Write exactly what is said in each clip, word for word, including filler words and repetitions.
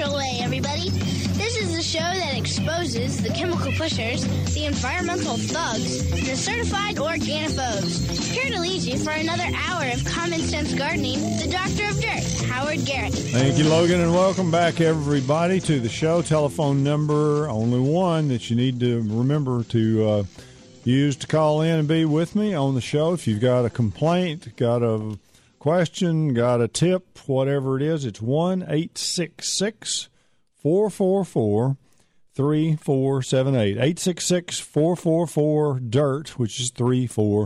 natural way, everybody. This is the show that exposes the chemical pushers, the environmental thugs, and the certified organiphobes. Here to lead you for another hour of common sense gardening, the Doctor of Dirt, Howard Garrett. Thank you, Logan, and welcome back, everybody, to the show. Telephone number, only one that you need to remember to uh, use to call in and be with me on the show. If you've got a complaint, got a question, got a tip, whatever it is, it's one eight six six, four four four, three four seven eight. eight six six, four four four, D I R T, which is three four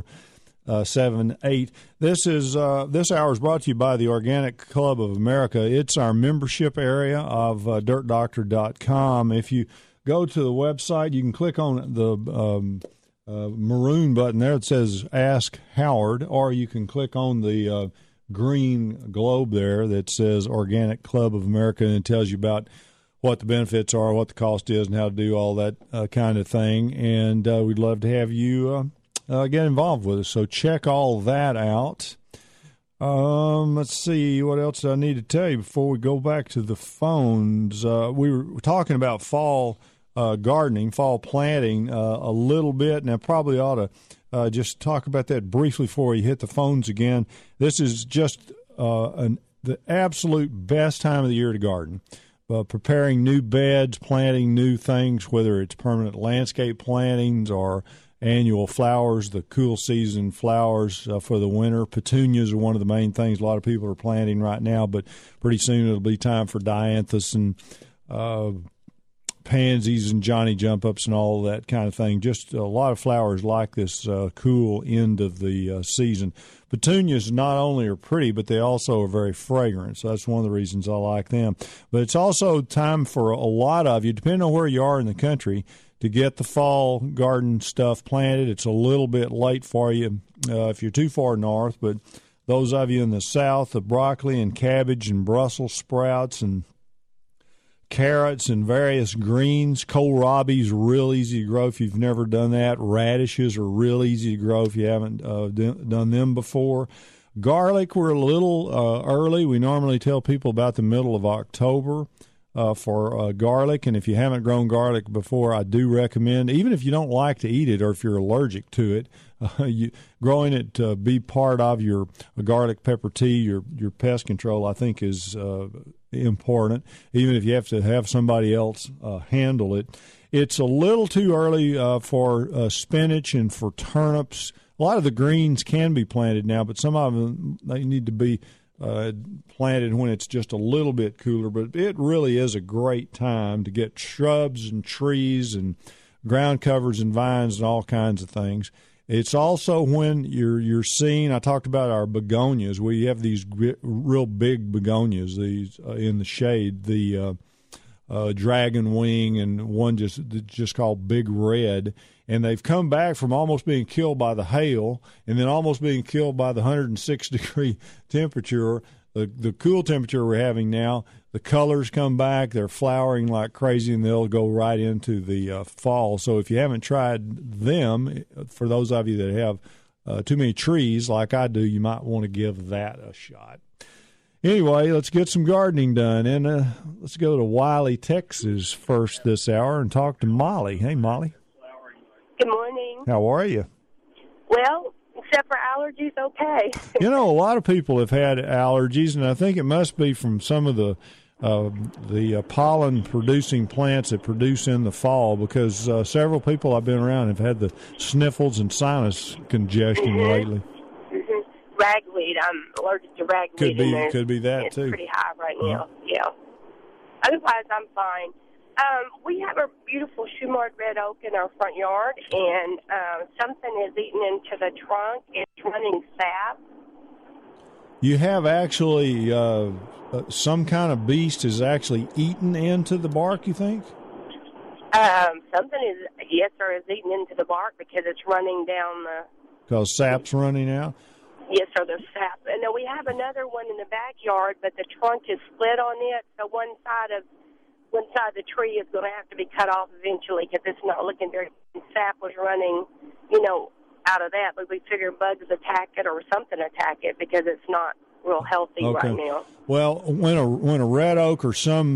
seven eight. This is uh, this hour is brought to you by the Organic Club of America. It's our membership area of uh, dirt doctor dot com. If you go to the website, you can click on the um, uh, maroon button there that says Ask Howard, or you can click on the uh, green globe there that says Organic Club of America, and it tells you about what the benefits are, what the cost is, and how to do all that uh, kind of thing. And uh, we'd love to have you uh, uh, get involved with us. So check all that out. Um, let's see, what else I need to tell you before we go back to the phones. Uh, we were talking about fall uh, gardening, fall planting uh, a little bit, and I probably ought to Uh, just talk about that briefly before you hit the phones again. This is just uh, an, the absolute best time of the year to garden. Uh, preparing new beds, planting new things, whether it's permanent landscape plantings or annual flowers, the cool season flowers uh, for the winter. Petunias are one of the main things a lot of people are planting right now, but pretty soon it'll be time for dianthus and uh pansies and Johnny jump-ups and all that kind of thing. Just a lot of flowers like this uh, cool end of the uh, season. Petunias not only are pretty, but they also are very fragrant, so that's one of the reasons I like them. But it's also time for a lot of you, depending on where you are in the country, to get the fall garden stuff planted. It's a little bit late for you uh, if you're too far north, but those of you in the south, the broccoli and cabbage and Brussels sprouts and carrots and various greens. Kohlrabi's real easy to grow if you've never done that. Radishes are real easy to grow if you haven't uh, d- done them before. Garlic, we're a little uh, early. We normally tell people about the middle of October uh, for uh, garlic, and if you haven't grown garlic before, I do recommend, even if you don't like to eat it or if you're allergic to it, uh, you, growing it to be part of your uh, garlic pepper tea, your, your pest control, I think is uh, important, even if you have to have somebody else uh, handle it. It's a little too early uh, for uh, spinach and for turnips. A lot of the greens can be planted now, but some of them, they need to be uh, planted when it's just a little bit cooler. But it really is a great time to get shrubs and trees and ground covers and vines and all kinds of things. It's also when you're you're seeing, I talked about our begonias. We have these real big begonias, these uh, in the shade, the uh, uh, dragon wing and one just just called Big Red. And they've come back from almost being killed by the hail and then almost being killed by the one hundred six degree temperature, the, the cool temperature we're having now. The colors come back, they're flowering like crazy, and they'll go right into the uh, fall. So if you haven't tried them, for those of you that have uh, too many trees like I do, you might want to give that a shot. Anyway, let's get some gardening done. And uh, let's go to Wiley, Texas first this hour and talk to Molly. Hey, Molly. Good morning. How are you? Well, except for allergies, okay. You know, a lot of people have had allergies, and I think it must be from some of the uh, the uh, pollen-producing plants that produce in the fall, because uh, several people I've been around have had the sniffles and sinus congestion mm-hmm. lately. Mm-hmm. Ragweed. I'm allergic to ragweed. Could be, and could be that, it's too. It's pretty high right uh-huh. now, yeah. Otherwise, I'm fine. Um, we have a beautiful Shumard red oak in our front yard, and uh, something is eaten into the trunk. It's running sap. You have actually uh, uh, some kind of beast is actually eaten into the bark, you think? Um, something is, yes, sir, is eaten into the bark because it's running down the... Because sap's running out? Yes, sir, there's sap. And then we have another one in the backyard, but the trunk is split on it, so one side of one side of the tree is going to have to be cut off eventually because it's not looking very good. Sap was running, you know, out of that, but we figure bugs attack it or something attack it because it's not real healthy okay. right now. Well, when a when a red oak or some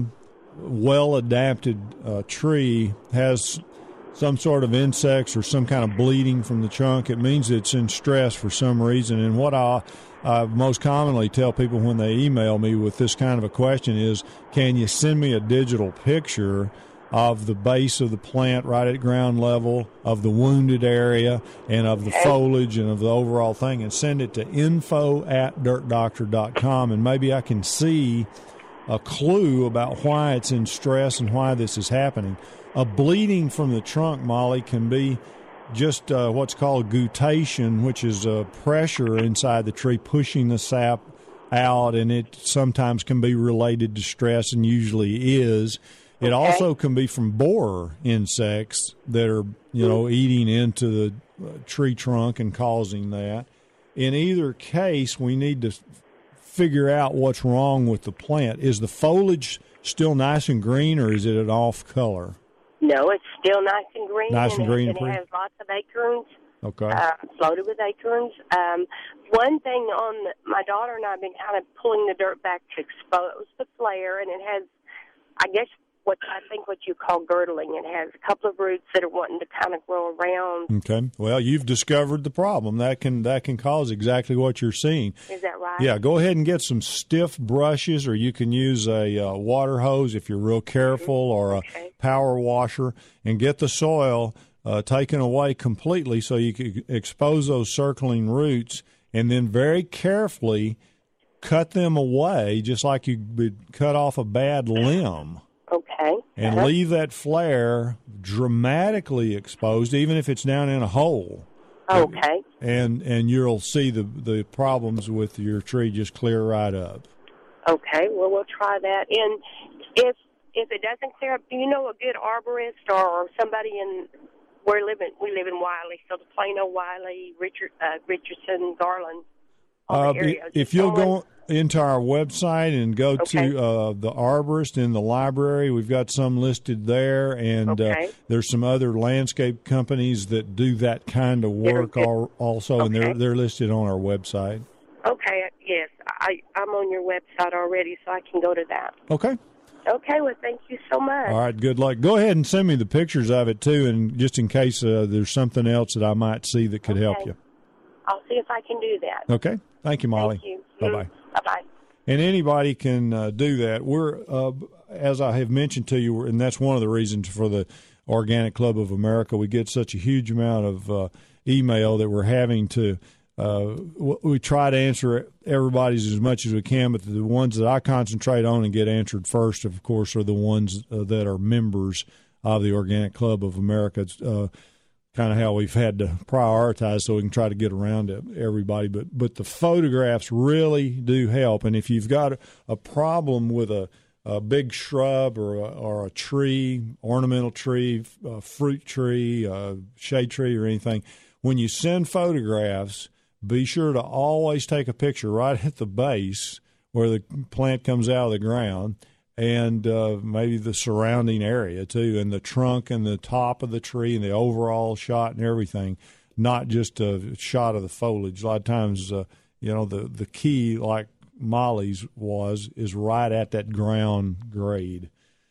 well-adapted uh, tree has some sort of insects or some kind of bleeding from the trunk, it means it's in stress for some reason. And what I uh, most commonly tell people when they email me with this kind of a question is, can you send me a digital picture of the base of the plant right at ground level, of the wounded area, and of the foliage and of the overall thing, and send it to info at dirt doctor dot com, and maybe I can see a clue about why it's in stress and why this is happening. A bleeding from the trunk, Molly, can be just uh, what's called guttation, which is uh, pressure inside the tree pushing the sap out, and it sometimes can be related to stress and usually is. It okay. also can be from borer insects that are, you know, eating into the tree trunk and causing that. In either case, we need to figure out what's wrong with the plant. Is the foliage still nice and green, or is it an off color? No, it's still nice and green. Nice and, and green. And it has lots of acorns. Okay. Uh, loaded with acorns. Um, one thing on the, my daughter and I have been kind of pulling the dirt back to expose the flare, and it has, I guess, what I think what you call girdling. It has a couple of roots that are wanting to kind of grow around. Okay. Well, you've discovered the problem. That can that can cause exactly what you're seeing. Is that right? Yeah. Go ahead and get some stiff brushes, or you can use a uh, water hose if you're real careful, mm-hmm. or a okay. power washer, and get the soil uh, taken away completely so you can expose those circling roots, and then very carefully cut them away, just like you would cut off a bad limb. Okay. And uh-huh. leave that flare dramatically exposed, even if it's down in a hole. Okay. And and you'll see the the problems with your tree just clear right up. Okay. Well, we'll try that. And if if it doesn't clear up, do you know a good arborist or somebody in we're living we live in Wiley, so the Plano, Wiley, Richard uh, Richardson, Garland. Uh, if you'll go into our website and go okay. to uh, the arborist in the library, we've got some listed there, and okay. uh, there's some other landscape companies that do that kind of work al- also, okay. and they're they're listed on our website. Okay, yes, I, I'm on your website already, so I can go to that. Okay. Okay, well, thank you so much. All right, good luck. Go ahead and send me the pictures of it, too, and just in case uh, there's something else that I might see that could okay. help you. I'll see if I can do that. Okay. Thank you, Molly. Thank you. Bye-bye. Bye-bye. And anybody can uh, do that. We're, uh, as I have mentioned to you, and that's one of the reasons for the Organic Club of America, we get such a huge amount of uh, email that we're having to uh, we try to answer everybody's as much as we can, but the ones that I concentrate on and get answered first, of course, are the ones uh, that are members of the Organic Club of America. It's uh, kind of how we've had to prioritize so we can try to get around to everybody. But but the photographs really do help. And if you've got a, a problem with a, a big shrub or a, or a tree, ornamental tree, a fruit tree, a shade tree or anything, when you send photographs, be sure to always take a picture right at the base where the plant comes out of the ground, and uh, maybe the surrounding area too, and the trunk and the top of the tree and the overall shot and everything, not just a shot of the foliage. A lot of times, uh, you know, the, the key, like Molly's was, is right at that ground grade.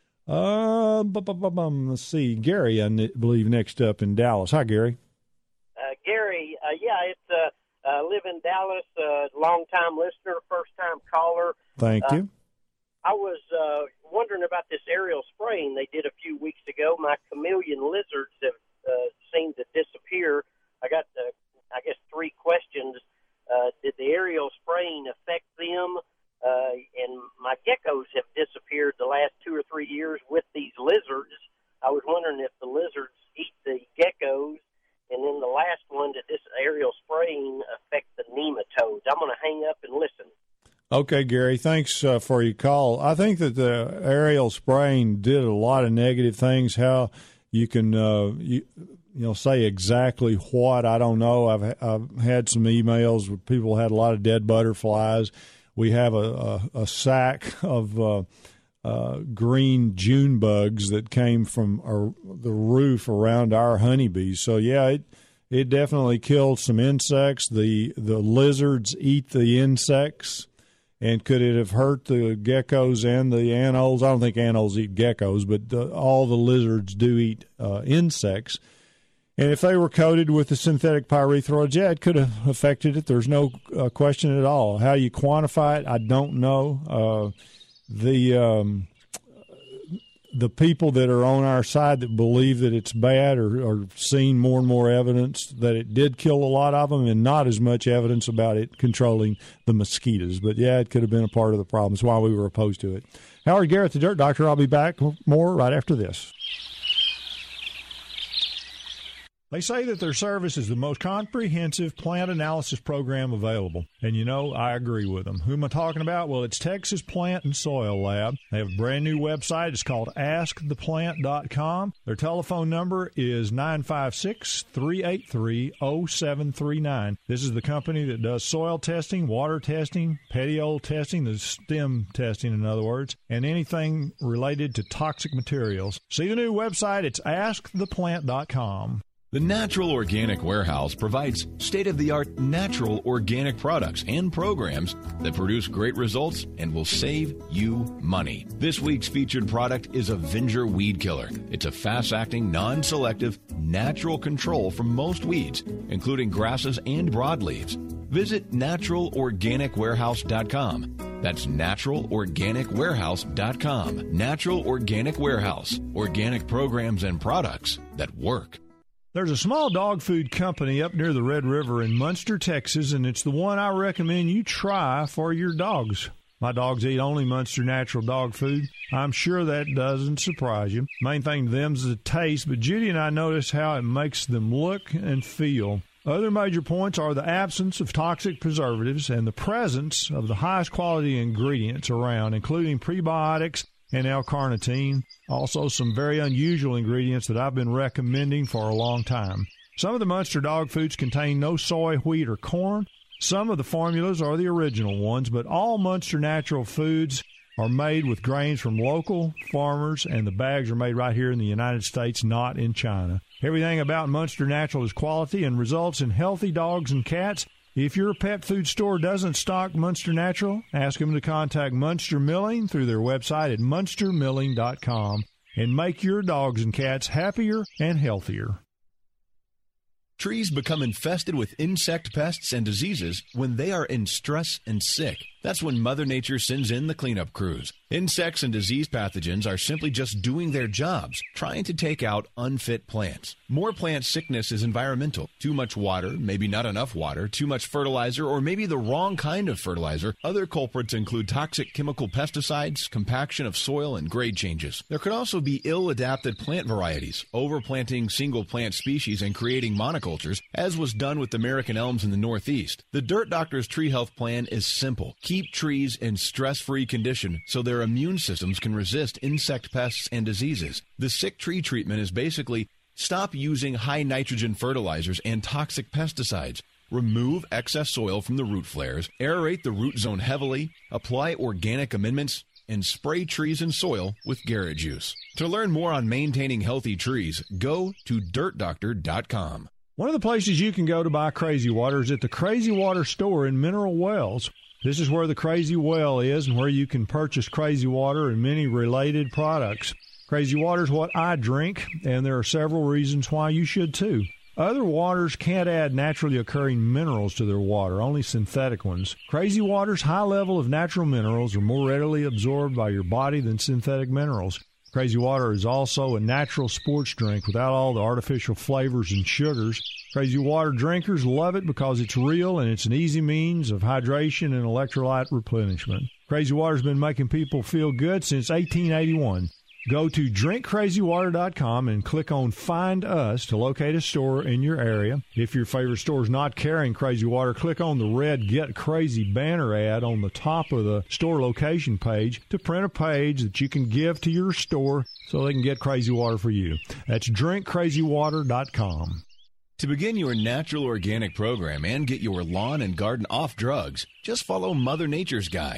Uh, let's see. Gary, I believe, next up in Dallas. Hi, Gary. Uh, Gary, uh, yeah, it's uh, uh, live in Dallas, uh, long-time listener, first-time caller. Thank uh, you. I was uh, wondering about this aerial spraying they did a few weeks ago. My chameleon lizards have uh, seemed to disappear. I got, uh, I guess, three questions. Uh, did the aerial spraying affect them? Uh, and my geckos have disappeared the last two or three years with these lizards. I was wondering if the lizards eat the geckos. And then the last one, did this aerial spraying affect the nematodes? I'm going to hang up and listen. Okay, Gary, thanks uh, for your call. I think that the aerial spraying did a lot of negative things. How you can, uh, you, you know, say exactly what, I don't know. I've, I've had some emails where people had a lot of dead butterflies. We have a, a, a sack of uh, uh, green June bugs that came from our, the roof around our honeybees. So, yeah, it it definitely killed some insects. The the lizards eat the insects. And could it have hurt the geckos and the anoles? I don't think anoles eat geckos, but the, all the lizards do eat uh, insects. And if they were coated with the synthetic pyrethroids, yeah, it could have affected it. There's no uh, question at all. How you quantify it, I don't know. Uh, the um, the people that are on our side that believe that it's bad are, are seeing more and more evidence that it did kill a lot of them, and not as much evidence about it controlling the mosquitoes. But, yeah, it could have been a part of the problem. That's why we were opposed to it. Howard Garrett, the Dirt Doctor. I'll be back more right after this. They say that their service is the most comprehensive plant analysis program available. And, you know, I agree with them. Who am I talking about? Well, it's Texas Plant and Soil Lab. They have a brand new website. It's called ask the plant dot com. Their telephone number is nine five six, three eight three, zero seven three nine. This is the company that does soil testing, water testing, petiole testing, the stem testing, in other words, and anything related to toxic materials. See the new website. It's ask the plant dot com. The Natural Organic Warehouse provides state-of-the-art natural organic products and programs that produce great results and will save you money. This week's featured product is Avenger Weed Killer. It's a fast-acting, non-selective, natural control from most weeds, including grasses and broadleaves. Visit natural organic warehouse dot com. That's natural organic warehouse dot com. Natural Organic Warehouse. Organic programs and products that work. There's a small dog food company up near the Red River in Munster, Texas, and it's the one I recommend you try for your dogs. My dogs eat only Munster natural dog food. I'm sure that doesn't surprise you. Main thing to them is the taste, but Judy and I notice how it makes them look and feel. Other major points are the absence of toxic preservatives and the presence of the highest quality ingredients around, including prebiotics and L-carnitine. Also, some very unusual ingredients that I've been recommending for a long time. Some of the Munster dog foods contain no soy, wheat, or corn. Some of the formulas are the original ones, but all Munster natural foods are made with grains from local farmers, and the bags are made right here in the United States, not in China. Everything about Munster Natural is quality and results in healthy dogs and cats. If your pet food store doesn't stock Munster Natural, ask them to contact Munster Milling through their website at munster milling dot com and make your dogs and cats happier and healthier. Trees become infested with insect pests and diseases when they are in stress and sick. That's when Mother Nature sends in the cleanup crews. Insects and disease pathogens are simply just doing their jobs, trying to take out unfit plants. More plant sickness is environmental. Too much water, maybe not enough water, too much fertilizer, or maybe the wrong kind of fertilizer. Other culprits include toxic chemical pesticides, compaction of soil, and grade changes. There could also be ill-adapted plant varieties, overplanting single plant species and creating monocultures, as was done with American elms in the Northeast. The Dirt Doctor's Tree Health Plan is simple. Keep trees in stress-free condition so their immune systems can resist insect pests and diseases. The sick tree treatment is basically stop using high nitrogen fertilizers and toxic pesticides. Remove excess soil from the root flares, aerate the root zone heavily, apply organic amendments, and spray trees and soil with Garrett juice. To learn more on maintaining healthy trees, go to dirt doctor dot com. One of the places you can go to buy Crazy Water is at the Crazy Water store in Mineral Wells. This is where the Crazy Well is and where you can purchase Crazy Water and many related products. Crazy Water is what I drink, and there are several reasons why you should too. Other waters can't add naturally occurring minerals to their water, only synthetic ones. Crazy Water's high level of natural minerals are more readily absorbed by your body than synthetic minerals. Crazy Water is also a natural sports drink without all the artificial flavors and sugars. Crazy Water drinkers love it because it's real and it's an easy means of hydration and electrolyte replenishment. Crazy Water's been making people feel good since eighteen eighty-one. Go to drink crazy water dot com and click on Find Us to locate a store in your area. If your favorite store is not carrying Crazy Water, click on the red Get Crazy banner ad on the top of the store location page to print a page that you can give to your store so they can get Crazy Water for you. That's drink crazy water dot com. To begin your natural organic program and get your lawn and garden off drugs, just follow Mother Nature's guide.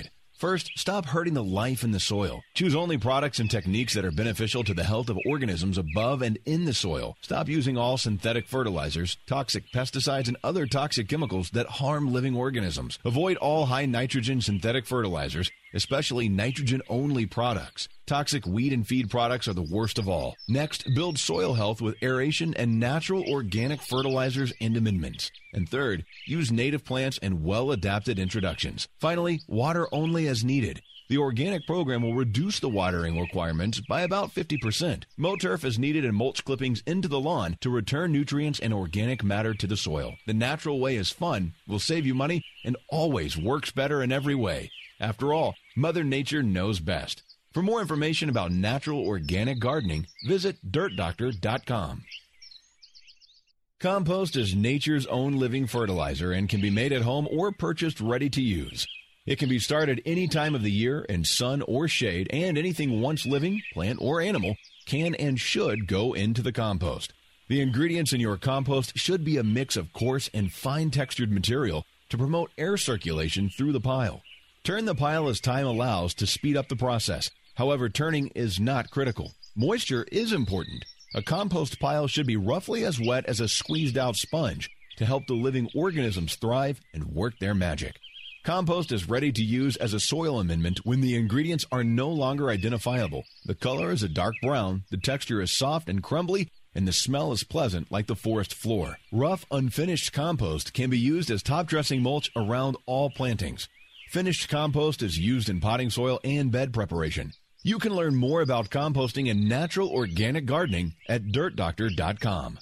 First, stop hurting the life in the soil. Choose only products and techniques that are beneficial to the health of organisms above and in the soil. Stop using all synthetic fertilizers, toxic pesticides, and other toxic chemicals that harm living organisms. Avoid all high nitrogen synthetic fertilizers, especially nitrogen-only products. Toxic weed and feed products are the worst of all. Next, build soil health with aeration and natural organic fertilizers and amendments. And third, use native plants and well-adapted introductions. Finally, water only as needed. The organic program will reduce the watering requirements by about fifty percent. Mow turf is needed and mulch clippings into the lawn to return nutrients and organic matter to the soil. The natural way is fun, will save you money, and always works better in every way. After all, Mother Nature knows best. For more information about natural organic gardening, visit dirt doctor dot com. Compost is nature's own living fertilizer and can be made at home or purchased ready to use. It can be started any time of the year in sun or shade, and anything once living, plant or animal, can and should go into the compost. The ingredients in your compost should be a mix of coarse and fine-textured material to promote air circulation through the pile. Turn the pile as time allows to speed up the process. However, turning is not critical. Moisture is important. A compost pile should be roughly as wet as a squeezed-out sponge to help the living organisms thrive and work their magic. Compost is ready to use as a soil amendment when the ingredients are no longer identifiable. The color is a dark brown, the texture is soft and crumbly, and the smell is pleasant like the forest floor. Rough, unfinished compost can be used as top-dressing mulch around all plantings. Finished compost is used in potting soil and bed preparation. You can learn more about composting and natural organic gardening at dirt doctor dot com.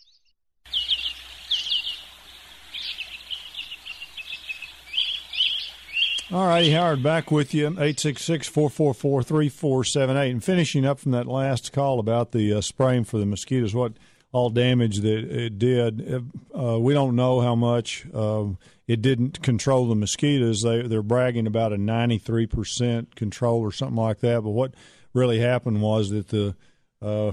All righty, Howard, back with you, eight six six, four four four, three four seven eight. And finishing up from that last call about the uh, spraying for the mosquitoes, what all damage that it did, uh, we don't know how much. Uh, it didn't control the mosquitoes. They, they're bragging about a ninety-three percent control or something like that. But what really happened was that the uh,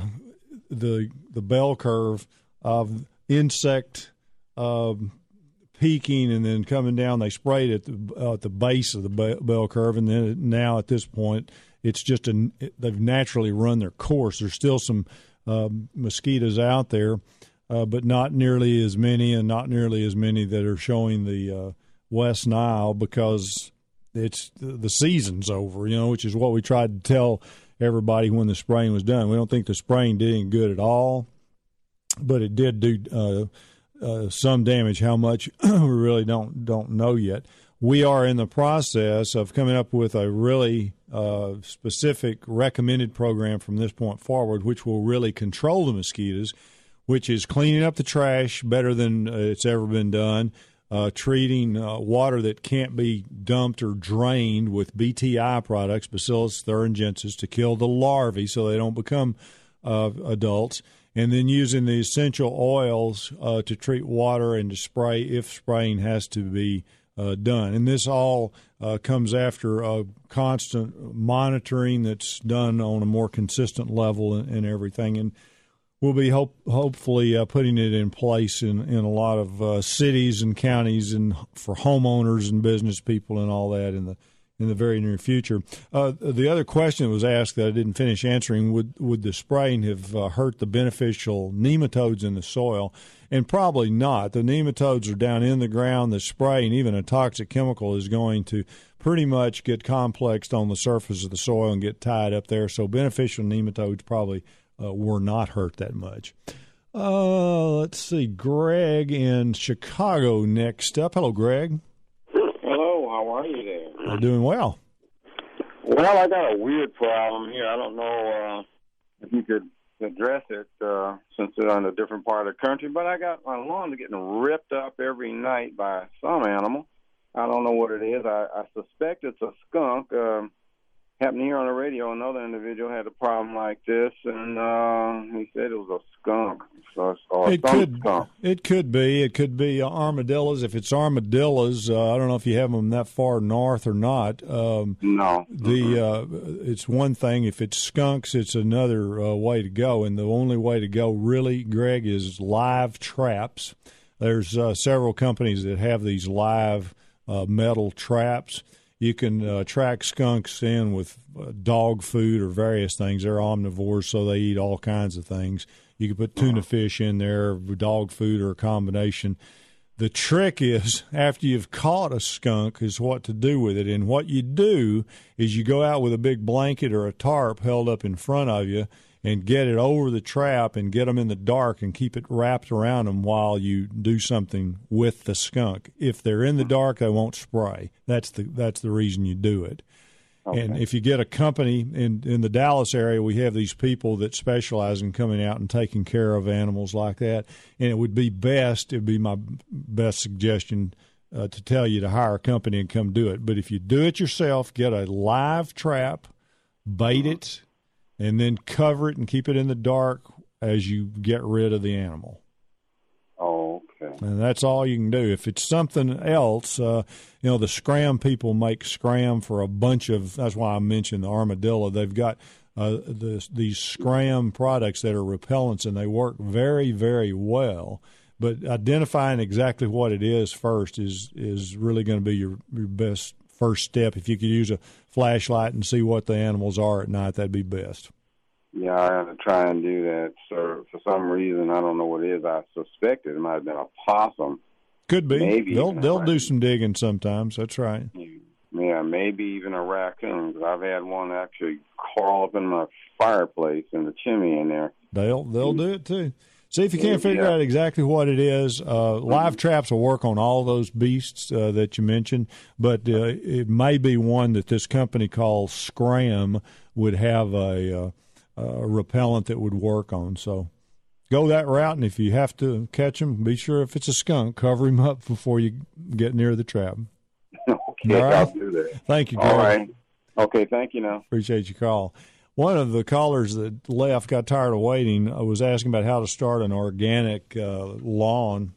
the the bell curve of insect uh, peaking and then coming down, they sprayed at the, uh, at the base of the bell curve, and then now at this point, it's just a, they've naturally run their course. There's still some uh, mosquitoes out there, uh, but not nearly as many, and not nearly as many that are showing the uh, West Nile, because it's the season's over, you know, which is what we tried to tell everybody when the spraying was done. We don't think the spraying did any good at all, but it did do uh, uh, some damage. How much, we really don't don't know yet. We are in the process of coming up with a really uh, specific recommended program from this point forward, which will really control the mosquitoes, which is cleaning up the trash better than uh, it's ever been done, uh, treating uh, water that can't be dumped or drained with B T I products, Bacillus thuringiensis, to kill the larvae so they don't become uh, adults, and then using the essential oils uh, to treat water and to spray if spraying has to be Uh, done. And this all uh, comes after a constant monitoring that's done on a more consistent level and, and everything. And we'll be hope, hopefully uh, putting it in place in, in a lot of uh, cities and counties and for homeowners and business people and all that in the in the very near future. Uh, the other question that was asked that I didn't finish answering, would, would the spraying have uh, hurt the beneficial nematodes in the soil? And probably not. The nematodes are down in the ground. The spray and even a toxic chemical is going to pretty much get complexed on the surface of the soil and get tied up there. So beneficial nematodes probably uh, were not hurt that much. Uh, let's see. Greg in Chicago next up. Hello, Greg. Hello. How are you there? I'm doing well. Well, I got a weird problem here. I don't know uh, if you could address it uh, since they're in a different part of the country, but I got my lawn getting ripped up every night by some animal. I don't know what it is. I, I suspect it's a skunk. Um, happened here on the radio. Another individual had a problem like this, and uh, he said it was a skunk. So, or it some could skunk. It could be. It could be armadillos. If it's armadillos, uh, I don't know if you have them that far north or not. Um, no. The uh, it's one thing. If it's skunks, it's another uh, way to go. And the only way to go, really, Greg, is live traps. There's uh, several companies that have these live uh, metal traps. You can uh, track skunks in with uh, dog food or various things. They're omnivores, so they eat all kinds of things. You can put tuna fish in there, dog food, or a combination. The trick is, after you've caught a skunk, is what to do with it. And what you do is you go out with a big blanket or a tarp held up in front of you and get it over the trap and get them in the dark and keep it wrapped around them while you do something with the skunk. If they're in the dark, they won't spray. That's the that's the reason you do it. Okay. And if you get a company in, in the Dallas area, we have these people that specialize in coming out and taking care of animals like that. And it would be best, it would be my best suggestion uh, to tell you to hire a company and come do it. But if you do it yourself, get a live trap, bait it, and then cover it and keep it in the dark as you get rid of the animal. Oh, okay. And that's all you can do. If it's something else, uh, you know, the Scram people make Scram for a bunch of, that's why I mentioned the armadillo. They've got uh, this, these Scram products that are repellents, and they work very, very well. But identifying exactly what it is first is, is really going to be your, your best first step. If you could use a flashlight and see what the animals are at night, that'd be best. Yeah, I got to try and do that, sir. For some reason, I don't know what it is. I suspected it might have been a possum. Could be. Maybe they'll they'll do some digging sometimes. That's right. Yeah, maybe even a raccoon. Cause I've had one actually crawl up in my fireplace in the chimney in there. They'll they'll do it too. See if you can't figure yeah. out exactly what it is. Uh, live traps will work on all those beasts uh, that you mentioned, but uh, it may be one that this company called Scram would have a, uh, a repellent that would work on. So go that route, and if you have to catch them, be sure if it's a skunk, cover him up before you get near the trap. Okay, all right? I'll do that. Thank you, Greg. All right. Okay, thank you now. Appreciate your call. One of the callers that left, got tired of waiting, was asking about how to start an organic uh, lawn.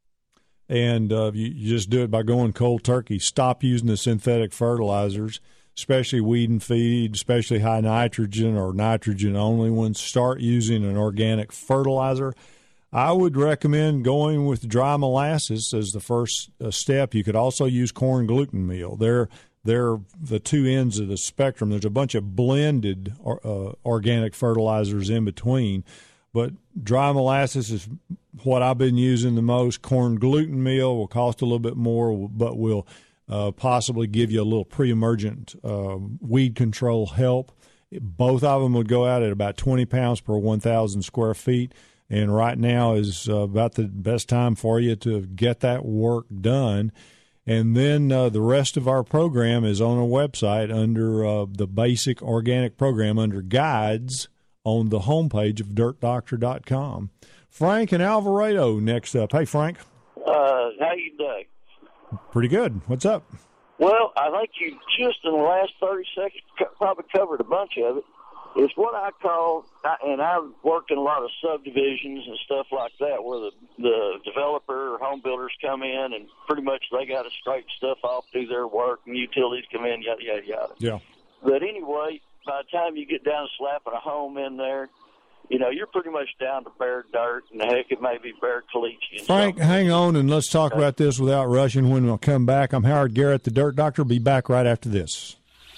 And uh, you, you just do it by going cold turkey. Stop using the synthetic fertilizers, especially weed and feed, especially high nitrogen or nitrogen-only ones. Start using an organic fertilizer. I would recommend going with dry molasses as the first uh, step. You could also use corn gluten meal. They're They're the two ends of the spectrum. There's a bunch of blended uh, organic fertilizers in between, but dry molasses is what I've been using the most. Corn gluten meal will cost a little bit more, but will uh, possibly give you a little pre-emergent uh, weed control help. Both of them would go out at about twenty pounds per one thousand square feet, and right now is uh, about the best time for you to get that work done. And then uh, the rest of our program is on our website under uh, the basic organic program under guides on the homepage of dirt doctor dot com. Frank and Alvarado next up. Hey, Frank. Uh, how you doing? Pretty good. What's up? Well, I think you just in the last thirty seconds probably covered a bunch of it. It's what I call, and I've worked in a lot of subdivisions and stuff like that where the, the developer or home builders come in and pretty much they got to straighten stuff off, do their work, and utilities come in, yada, yada, yada. Yeah. But anyway, by the time you get down to slapping a home in there, you know, you're pretty much down to bare dirt, and heck, it may be bare caliche. Frank, something. Hang on, and let's talk okay. about this without rushing when we'll come back. I'm Howard Garrett, the Dirt Doctor. Be back right after this.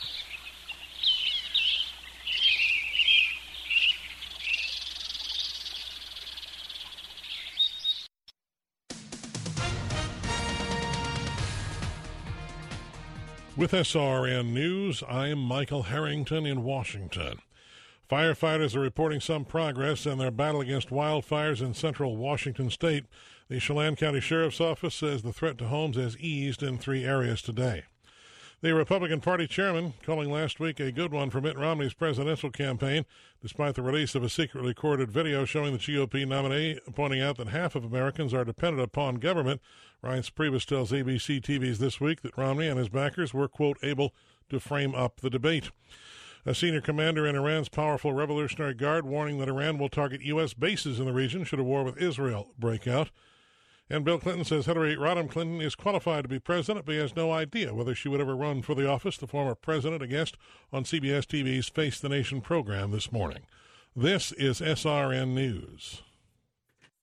With S R N News, I'm Michael Harrington in Washington. Firefighters are reporting some progress in their battle against wildfires in central Washington state. The Chelan County Sheriff's Office says the threat to homes has eased in three areas today. The Republican Party chairman calling last week a good one for Mitt Romney's presidential campaign, despite the release of a secretly recorded video showing the G O P nominee pointing out that half of Americans are dependent upon government. Ryan Priebus tells A B C T V's This Week that Romney and his backers were, quote, able to frame up the debate. A senior commander in Iran's powerful Revolutionary Guard warning that Iran will target U S bases in the region should a war with Israel break out. And Bill Clinton says Hillary Rodham Clinton is qualified to be president, but he has no idea whether she would ever run for the office. The former president, a guest on C B S T V's Face the Nation program this morning. This is S R N News.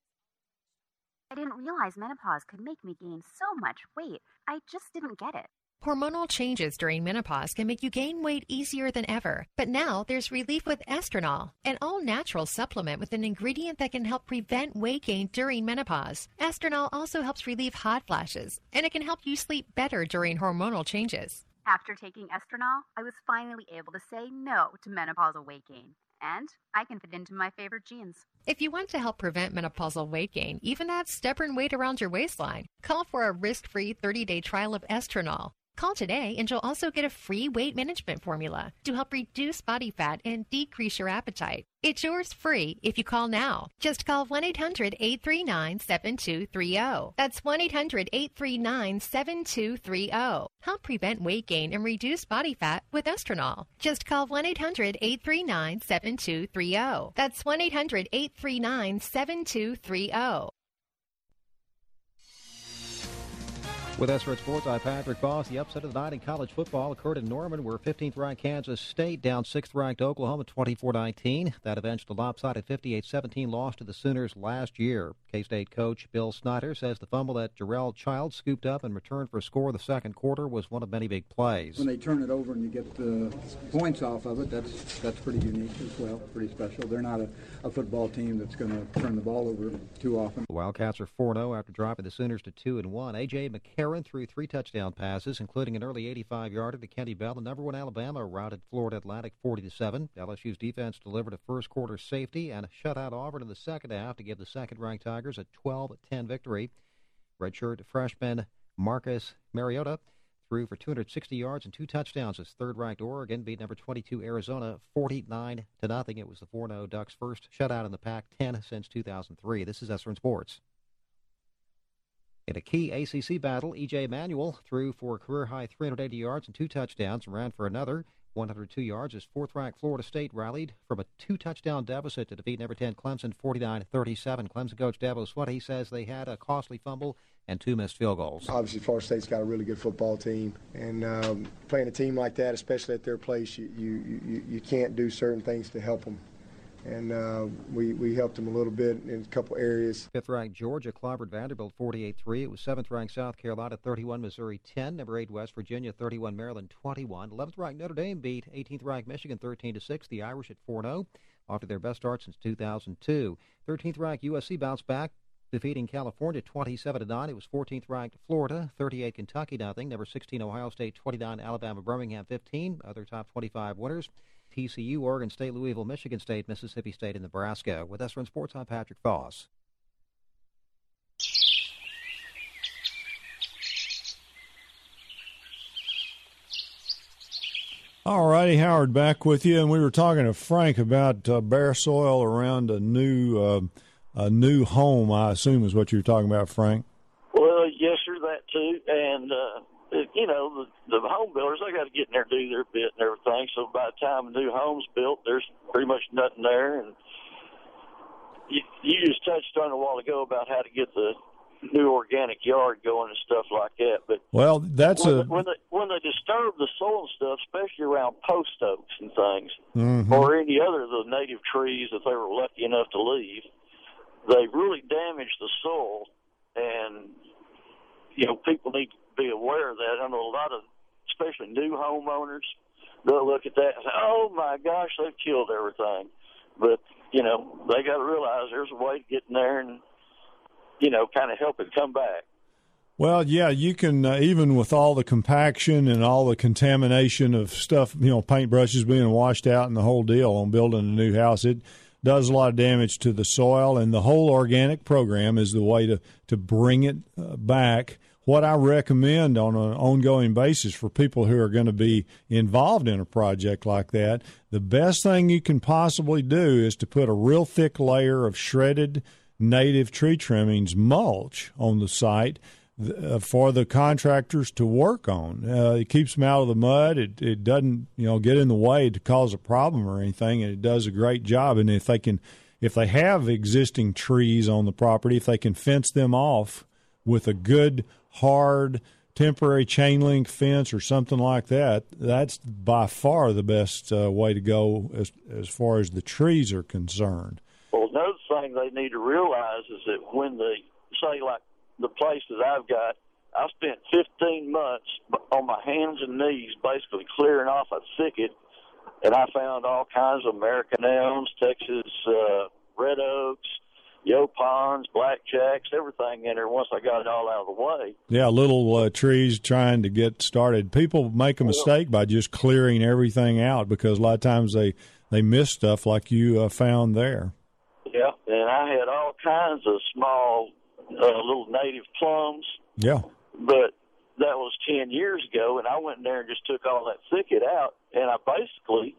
I didn't realize menopause could make me gain so much weight. I just didn't get it. Hormonal changes during menopause can make you gain weight easier than ever, but now there's relief with Estranol, an all-natural supplement with an ingredient that can help prevent weight gain during menopause. Estranol also helps relieve hot flashes, and it can help you sleep better during hormonal changes. After taking Estranol, I was finally able to say no to menopausal weight gain, and I can fit into my favorite jeans. If you want to help prevent menopausal weight gain, even that stubborn weight around your waistline, call for a risk-free thirty-day trial of Estranol. Call today and you'll also get a free weight management formula to help reduce body fat and decrease your appetite. It's yours free if you call now. Just call one eight hundred, eight three nine, seven two three zero. That's one eight hundred, eight three nine, seven two three zero. Help prevent weight gain and reduce body fat with Estranol. Just call one eight hundred, eight three nine, seven two three zero. That's one eight hundred, eight three nine, seven two three zero. With S R N Sports, I'm Patrick Voss. The upset of the night in college football occurred in Norman, where fifteenth-ranked Kansas State down sixth-ranked Oklahoma twenty-four nineteen. That avenged the lopsided fifty-eight seventeen loss to the Sooners last year. K-State coach Bill Snyder says the fumble that Jarrell Child scooped up and returned for a score in the second quarter was one of many big plays. When they turn it over and you get the points off of it, that's that's pretty unique as well, pretty special. They're not a, a football team that's going to turn the ball over too often. The Wildcats are four and oh after dropping the Sooners to two and one. A J. McCarron threw three touchdown passes, including an early eighty-five-yarder to Kenny Bell. The number one Alabama routed Florida Atlantic forty to seven. L S U's defense delivered a first-quarter safety and shut out Auburn in the second half to give the second-ranked Tigers a twelve ten victory. Redshirt freshman Marcus Mariota threw for two hundred sixty yards and two touchdowns as third-ranked Oregon beat number twenty-two Arizona forty-nine to nothing. It was the four and oh Ducks' first shutout in the Pac ten since two thousand three. This is S R N Sports. In a key A C C battle, E J Manuel threw for a career-high three hundred eighty yards and two touchdowns and ran for another one hundred two yards as fourth-ranked Florida State rallied from a two-touchdown deficit to defeat number ten Clemson forty-nine thirty-seven. Clemson coach Dabo Sweaty says they had a costly fumble and two missed field goals. Obviously, Florida State's got a really good football team, and um, playing a team like that, especially at their place, you, you, you, you can't do certain things to help them. And uh, we, we helped them a little bit in a couple areas. Fifth-ranked Georgia clobbered Vanderbilt forty-eight three. It was seventh-ranked South Carolina thirty-one, Missouri ten. Number eight West Virginia thirty-one, Maryland twenty-one. eleventh-ranked Notre Dame beat eighteenth-ranked Michigan thirteen to six. The Irish at four and oh, off to their best start since two thousand two. thirteenth-ranked U S C bounced back, defeating California twenty-seven to nine. It was fourteenth-ranked Florida thirty-eight, Kentucky nothing. Number sixteen Ohio State twenty-nine, Alabama Birmingham fifteen. Other top twenty-five winners: T C U, Oregon State, Louisville, Michigan State, Mississippi State, and Nebraska. With S R N Sports, I'm Patrick Voss. All righty, Howard, back with you, and we were talking to Frank about uh, bare soil around a new uh, a new home. I assume is what you were talking about, Frank. Well, yes, sir, that too, and. Uh, You know, the, the home builders, they got to get in there and do their bit and everything. So by the time a new home's built, there's pretty much nothing there. And you, you just touched on a while ago about how to get the new organic yard going and stuff like that. But well, that's when a they, when they when they disturb the soil and stuff, especially around post oaks and things, mm-hmm. or any other of the native trees that they were lucky enough to leave, they really damage the soil. And you know, people need to be aware of that. I know a lot of, especially new homeowners, they'll look at that and say, oh, my gosh, they've killed everything. But, you know, they got to realize there's a way to get in there and, you know, kind of help it come back. Well, yeah, you can, uh, even with all the compaction and all the contamination of stuff, you know, paintbrushes being washed out and the whole deal on building a new house, it does a lot of damage to the soil, and the whole organic program is the way to, to bring it uh, back. What I recommend on an ongoing basis for people who are going to be involved in a project like that, the best thing you can possibly do is to put a real thick layer of shredded native tree trimmings mulch on the site uh, for the contractors to work on. Uh, it keeps them out of the mud. It, it doesn't, you know, get in the way to cause a problem or anything, and it does a great job. And if they can, if they have existing trees on the property, if they can fence them off with a good hard temporary chain link fence or something like that, that's by far the best uh, way to go as as far as the trees are concerned. Well, another thing they need to realize is that when they say, like the place that I've got, I spent fifteen months on my hands and knees basically clearing off a thicket, and I found all kinds of American elms, Texas uh, red oaks, Yopons, blackjacks, everything in there once I got it all out of the way. Yeah, little uh, trees trying to get started. People make a mistake by just clearing everything out because a lot of times they, they miss stuff like you uh, found there. Yeah, and I had all kinds of small uh, little native plums. Yeah. But that was ten years ago, and I went in there and just took all that thicket out, and I basically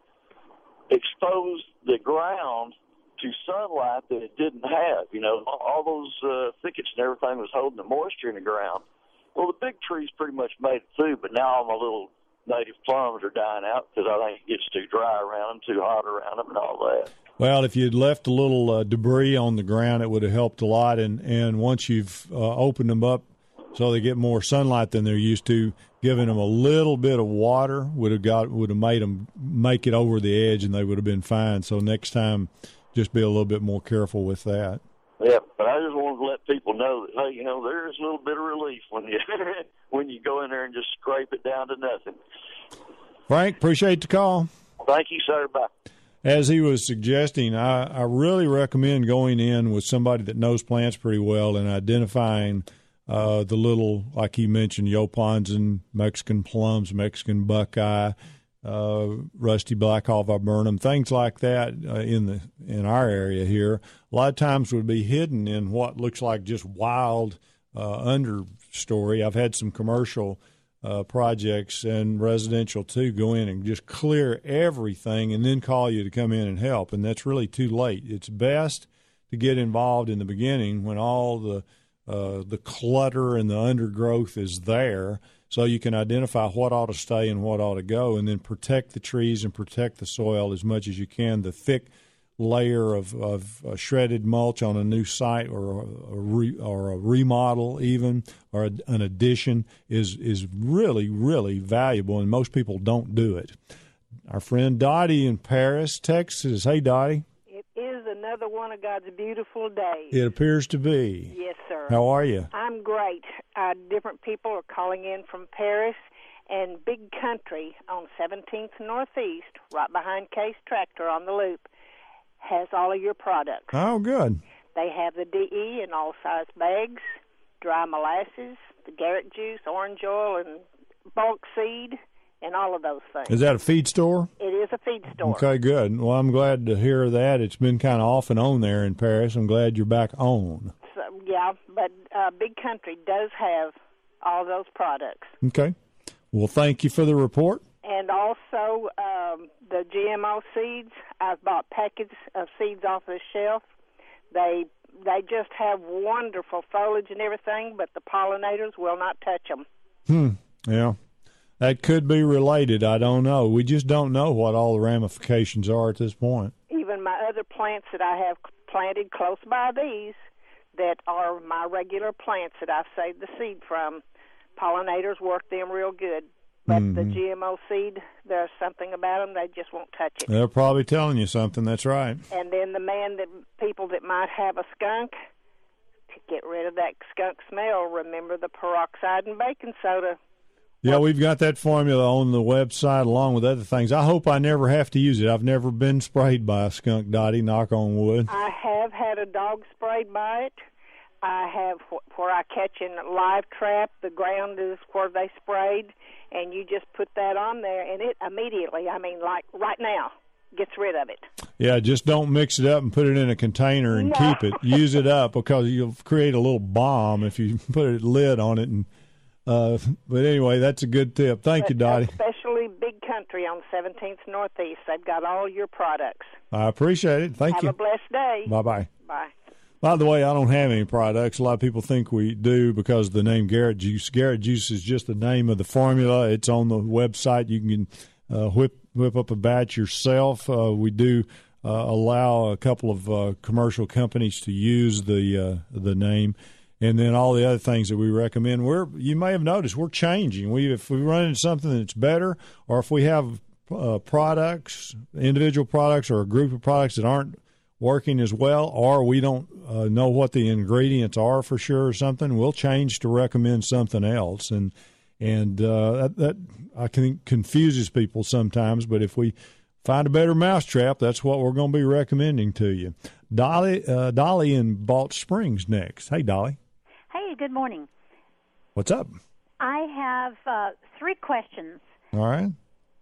exposed the ground to sunlight that it didn't have. You know, all those uh, thickets and everything was holding the moisture in the ground. Well, the big trees pretty much made it through, but now all my little native plums are dying out because I think it gets too dry around them, too hot around them, and all that. Well, if you'd left a little uh, debris on the ground, it would have helped a lot. And, and once you've uh, opened them up so they get more sunlight than they're used to, giving them a little bit of water would have got would have made them make it over the edge, and they would have been fine. So next time, just be a little bit more careful with that. Yeah, but I just wanted to let people know that, hey, you know, there is a little bit of relief when you when you go in there and just scrape it down to nothing. Frank, appreciate the call. Thank you, sir. Bye. As he was suggesting, I, I really recommend going in with somebody that knows plants pretty well and identifying uh, the little, like he mentioned, Yopons and Mexican plums, Mexican buckeye, uh, rusty black haw viburnum, things like that uh, in the in our area here. A lot of times would be hidden in what looks like just wild uh, understory. I've had some commercial Uh, projects and residential too go in and just clear everything and then call you to come in and help, and that's really too late. It's best to get involved in the beginning when all the uh, the clutter and the undergrowth is there, so you can identify what ought to stay and what ought to go, and then protect the trees and protect the soil as much as you can. The thick layer of, of uh, shredded mulch on a new site or a, re, or a remodel even or a, an addition is is really, really valuable, and most people don't do it. Our friend Dottie in Paris, Texas. Hey, Dottie. It is another one of God's beautiful days. It appears to be. Yes, sir. How are you? I'm great. Uh, different people are calling in from Paris, and Big Country on seventeenth Northeast, right behind Case Tractor on the loop, has all of your products. Oh, good. They have the D E in all size bags, dry molasses, the Garrett juice, orange oil, and bulk seed, and all of those things. Is that a feed store? It is a feed store. Okay, good. Well, I'm glad to hear that. It's been kind of off and on there in Paris. I'm glad you're back on. So, yeah, but uh, Big Country does have all those products. Okay. Well, thank you for the report. And also um, the G M O seeds. I've bought packets of seeds off the shelf. They they just have wonderful foliage and everything, but the pollinators will not touch them. Hmm. Yeah. That could be related. I don't know. We just don't know what all the ramifications are at this point. Even my other plants that I have planted close by these that are my regular plants that I've saved the seed from, pollinators work them real good. But mm-hmm. the G M O seed, there's something about them, they just won't touch it. They're probably telling you something. That's right. And then the man that people that might have a skunk, to get rid of that skunk smell, remember the peroxide and baking soda. Yeah, we've got that formula on the website along with other things. I hope I never have to use it. I've never been sprayed by a skunk, Dottie, knock on wood. I have had a dog sprayed by it. I have, where I catch in a live trap, the ground is where they sprayed, and you just put that on there, and it immediately, I mean, like right now, gets rid of it. Yeah, just don't mix it up and put it in a container and no. keep it. Use it up, because you'll create a little bomb if you put a lid on it. And uh, But anyway, that's a good tip. Thank but you, Dottie. Especially Big Country on seventeenth Northeast. They've got all your products. I appreciate it. Thank Have you. Have a blessed day. Bye-bye. Bye. By the way, I don't have any products. A lot of people think we do because of the name Garrett Juice. Garrett Juice is just the name of the formula. It's on the website. You can uh, whip whip up a batch yourself. Uh, we do uh, allow a couple of uh, commercial companies to use the uh, the name, and then all the other things that we recommend. We're you may have noticed we're changing. We if we run into something that's better, or if we have uh, products, individual products, or a group of products that aren't working as well, or we don't uh, know what the ingredients are for sure or something, we'll change to recommend something else. And and uh, that, that I think confuses people sometimes, but if we find a better mousetrap, that's what we're going to be recommending to you. Dolly, uh, Dolly in Balch Springs next. Hey, Dolly. Hey, good morning. What's up? I have uh, three questions. All right.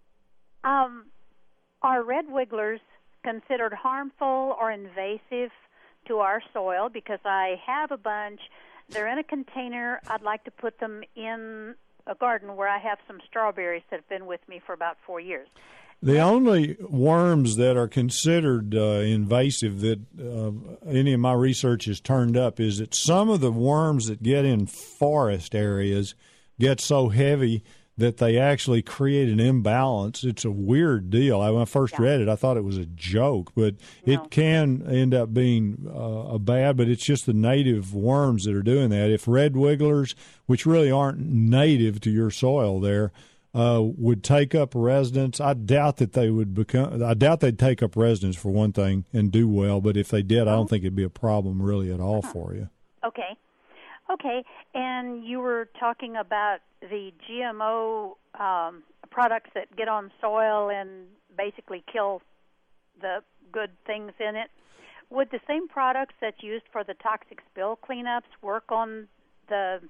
Um, are red wigglers considered harmful or invasive to our soil? Because I have a bunch. They're in a container. I'd like to put them in a garden where I have some strawberries that have been with me for about four years. The only worms that are considered uh, invasive that uh, any of my research has turned up is that some of the worms that get in forest areas get so heavy that they actually create an imbalance. It's a weird deal. When I first yeah. read it, I thought it was a joke, but no. it can end up being uh, a bad, but it's just the native worms that are doing that. If red wigglers, which really aren't native to your soil there, uh, would take up residence, I doubt that they would become, I doubt they'd take up residence for one thing and do well, but if they did, I don't think it'd be a problem really at all for you. Okay. Okay, and you were talking about the G M O um, products that get on soil and basically kill the good things in it. Would the same products that's used for the toxic spill cleanups work on the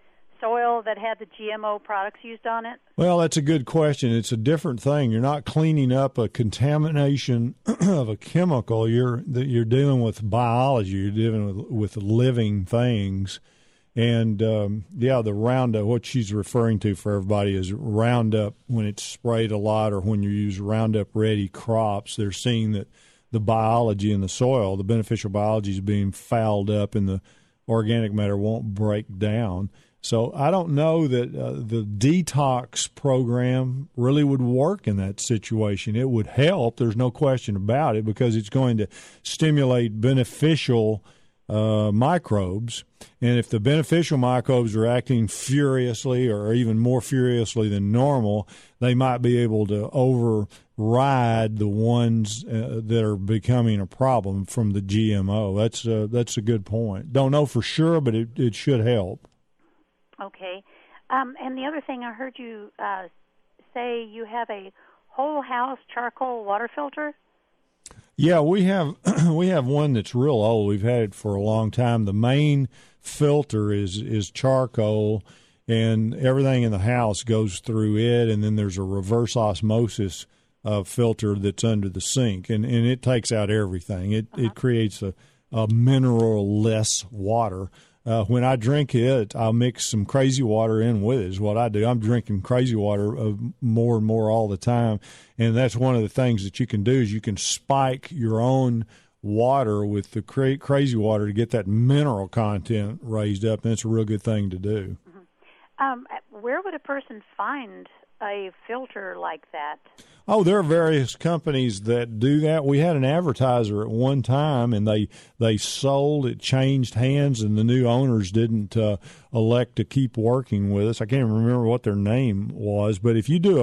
soil that had the G M O products used on it? Well, that's a good question. It's a different thing. You're not cleaning up a contamination of a chemical. You're you're dealing with biology. You're dealing with, with living things. And, um, yeah, the Roundup, what she's referring to for everybody is Roundup when it's sprayed a lot or when you use Roundup-ready crops. They're seeing that the biology in the soil, the beneficial biology is being fouled up and the organic matter won't break down. So I don't know that uh, the detox program really would work in that situation. It would help, there's no question about it, because it's going to stimulate beneficial Uh, microbes, and if the beneficial microbes are acting furiously or even more furiously than normal, they might be able to override the ones uh, that are becoming a problem from the G M O. That's uh, that's a good point. Don't know for sure, but it, it should help. Okay. Um, and the other thing I heard you uh, say, you have a whole house charcoal water filter? Yeah, we have we have one that's real old. We've had it for a long time. The main filter is is charcoal, and everything in the house goes through it. And then there's a reverse osmosis uh, filter that's under the sink, and, and it takes out everything. It uh-huh. it creates a, a mineral-less water. Uh, when I drink it, I'll mix some crazy water in with it is what I do. I'm drinking crazy water uh, more and more all the time, and that's one of the things that you can do is you can spike your own water with the cra- crazy water to get that mineral content raised up, and it's a real good thing to do. Mm-hmm. Um, where would a person find a filter like that? Oh, there are various companies that do that. We had an advertiser at one time, and they they sold. It changed hands, and the new owners didn't uh, elect to keep working with us. I can't remember what their name was, but if you do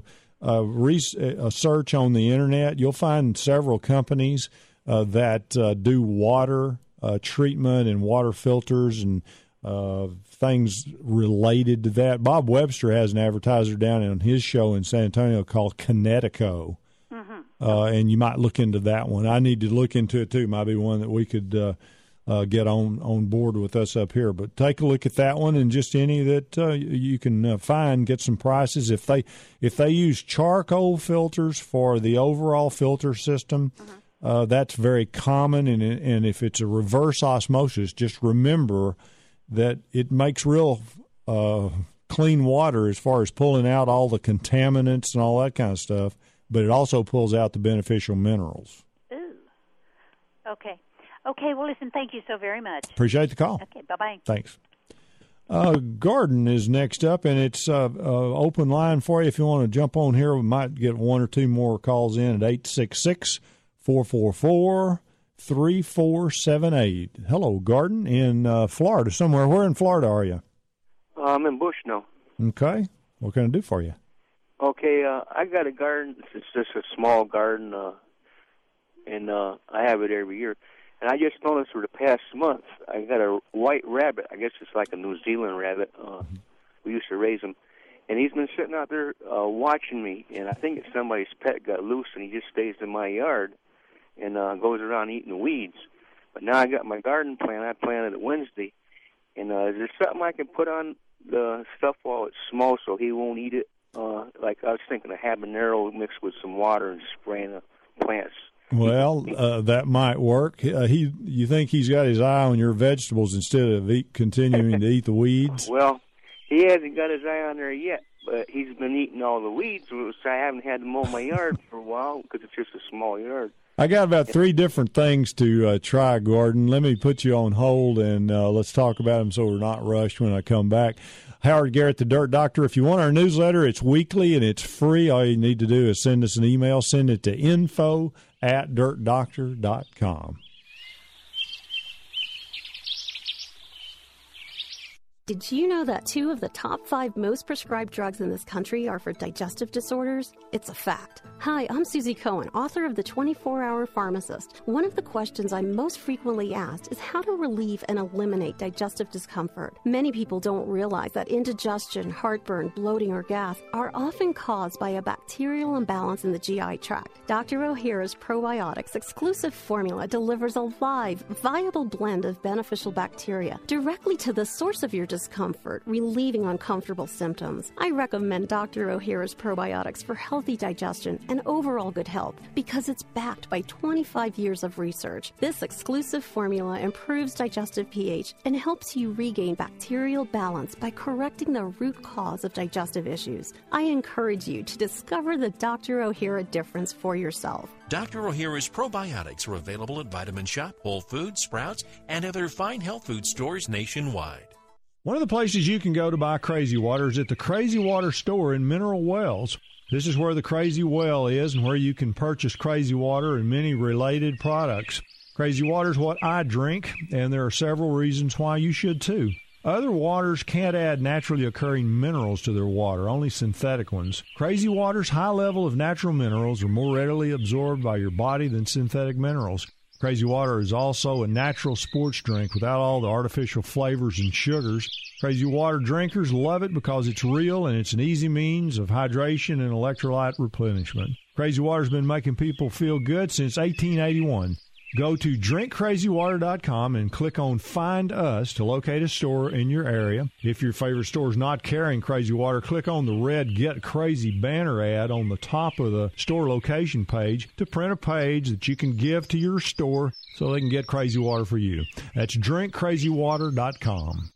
a a, a, res- a search on the internet, you'll find several companies uh, that uh, do water uh, treatment and water filters and uh, things related to that. Bob Webster has an advertiser down on his show in San Antonio called Kinetico, mm-hmm. uh, and you might look into that one. I need to look into it too. Might be one that we could uh, uh, get on, on board with us up here. But take a look at that one and just any that uh, you can uh, find. Get some prices. If they if they use charcoal filters for the overall filter system, mm-hmm. uh, that's very common. And and if it's a reverse osmosis, just remember that it makes real uh, clean water as far as pulling out all the contaminants and all that kind of stuff, but it also pulls out the beneficial minerals. Ooh. Okay. Okay, well, listen, thank you so very much. Appreciate the call. Okay, bye-bye. Thanks. Uh, Gordon is next up, and it's uh, uh, open line for you. If you want to jump on here, we might get one or two more calls in at eight six six, four four four, three four seven eight. Hello, Gordon, in uh, Florida somewhere. Where in Florida are you? Uh, I'm in Bushnell. Okay. What can I do for you? Okay, uh, I got a garden. It's just a small garden, uh, and uh, I have it every year. And I just noticed for the past month, I got a white rabbit. I guess it's like a New Zealand rabbit. Uh, we used to raise them. And he's been sitting out there uh, watching me, and I think it's somebody's pet got loose, and he just stays in my yard and uh, goes around eating the weeds. But now I got my garden plant. I planted it Wednesday. And uh, is there something I can put on the stuff while it's small so he won't eat it? Uh, like I was thinking a habanero mixed with some water and spraying the plants. Well, uh, that might work. Uh, he, you think he's got his eye on your vegetables instead of eat, continuing to eat the weeds? Well, he hasn't got his eye on there yet, but he's been eating all the weeds, so I haven't had to mow my yard for a while because it's just a small yard. I got about three different things to uh, try, Gordon. Let me put you on hold, and uh, let's talk about them so we're not rushed when I come back. Howard Garrett, the Dirt Doctor. If you want our newsletter, it's weekly and it's free. All you need to do is send us an email. Send it to info at dirt doctor dot com. Did you know that two of the top five most prescribed drugs in this country are for digestive disorders? It's a fact. Hi, I'm Susie Cohen, author of The twenty-four hour Pharmacist. One of the questions I'm most frequently asked is how to relieve and eliminate digestive discomfort. Many people don't realize that indigestion, heartburn, bloating, or gas are often caused by a bacterial imbalance in the G I tract. Doctor O'Hara's Probiotics exclusive formula delivers a live, viable blend of beneficial bacteria directly to the source of your discomfort, relieving uncomfortable symptoms. I recommend Doctor O'Hara's Probiotics for healthy digestion and overall good health because it's backed by twenty-five years of research. This exclusive formula improves digestive pH and helps you regain bacterial balance by correcting the root cause of digestive issues. I encourage you to discover the Doctor O'Hara difference for yourself. Doctor O'Hara's Probiotics are available at Vitamin Shop, Whole Foods, Sprouts, and other fine health food stores nationwide. One of the places you can go to buy Crazy Water is at the Crazy Water store in Mineral Wells. This is where the Crazy Well is and where you can purchase Crazy Water and many related products. Crazy Water is what I drink, and there are several reasons why you should too. Other waters can't add naturally occurring minerals to their water, only synthetic ones. Crazy Water's high level of natural minerals are more readily absorbed by your body than synthetic minerals. Crazy Water is also a natural sports drink without all the artificial flavors and sugars. Crazy Water drinkers love it because it's real and it's an easy means of hydration and electrolyte replenishment. Crazy Water's been making people feel good since eighteen eighty-one. Go to drink crazy water dot com and click on Find Us to locate a store in your area. If your favorite store is not carrying Crazy Water, click on the red Get Crazy banner ad on the top of the store location page to print a page that you can give to your store so they can get Crazy Water for you. That's drink crazy water dot com.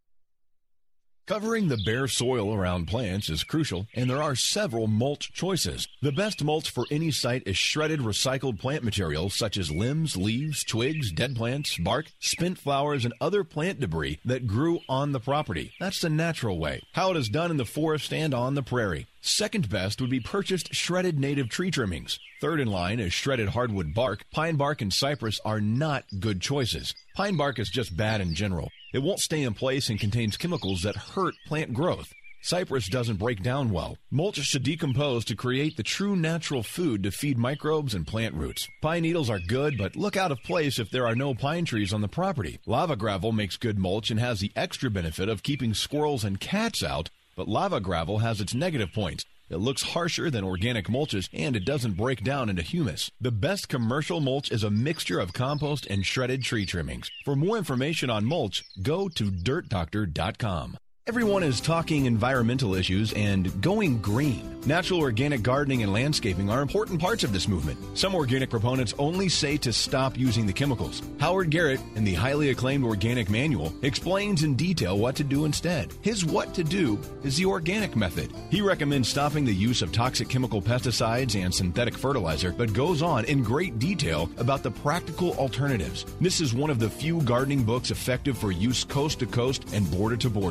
Covering the bare soil around plants is crucial, and there are several mulch choices. The best mulch for any site is shredded recycled plant material such as limbs, leaves, twigs, dead plants, bark, spent flowers, and other plant debris that grew on the property. That's the natural way, how it is done in the forest and on the prairie. Second best would be purchased shredded native tree trimmings. Third in line is shredded hardwood bark. Pine bark and cypress are not good choices. Pine bark is just bad in general. It won't stay in place and contains chemicals that hurt plant growth. Cypress doesn't break down well. Mulch should decompose to create the true natural food to feed microbes and plant roots. Pine needles are good, but look out of place if there are no pine trees on the property. Lava gravel makes good mulch and has the extra benefit of keeping squirrels and cats out, but lava gravel has its negative points. It looks harsher than organic mulches, and it doesn't break down into humus. The best commercial mulch is a mixture of compost and shredded tree trimmings. For more information on mulch, go to dirt doctor dot com. Everyone is talking environmental issues and going green. Natural organic gardening and landscaping are important parts of this movement. Some organic proponents only say to stop using the chemicals. Howard Garrett, in the highly acclaimed Organic Manual, explains in detail what to do instead. His what to do is the organic method. He recommends stopping the use of toxic chemical pesticides and synthetic fertilizer, but goes on in great detail about the practical alternatives. This is one of the few gardening books effective for use coast to coast and border to border. The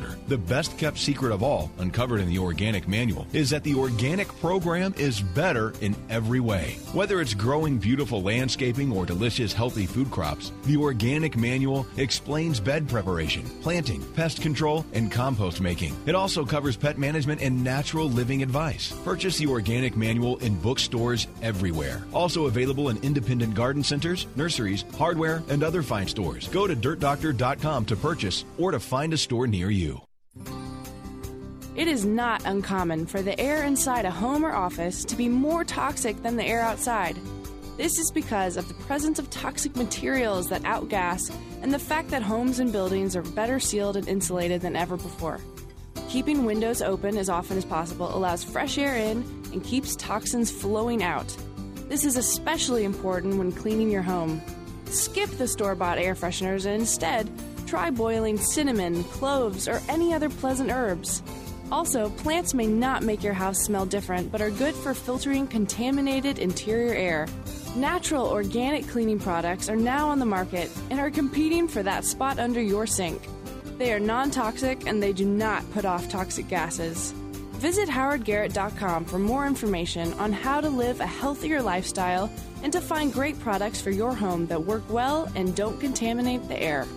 best kept secret of all, uncovered in the Organic Manual, is that the organic program is better in every way. Whether it's growing beautiful landscaping or delicious healthy food crops, the Organic Manual explains bed preparation, planting, pest control, and compost making. It also covers pet management and natural living advice. Purchase the Organic Manual in bookstores everywhere. Also available in independent garden centers, nurseries, hardware, and other fine stores. Go to dirt doctor dot com to purchase or to find a store near you. It is not uncommon for the air inside a home or office to be more toxic than the air outside. This is because of the presence of toxic materials that outgas and the fact that homes and buildings are better sealed and insulated than ever before. Keeping windows open as often as possible allows fresh air in and keeps toxins flowing out. This is especially important when cleaning your home. Skip the store-bought air fresheners and instead try boiling cinnamon, cloves, or any other pleasant herbs. Also, plants may not make your house smell different, but are good for filtering contaminated interior air. Natural organic cleaning products are now on the market and are competing for that spot under your sink. They are non-toxic and they do not put off toxic gases. Visit howard garrett dot com for more information on how to live a healthier lifestyle and to find great products for your home that work well and don't contaminate the air.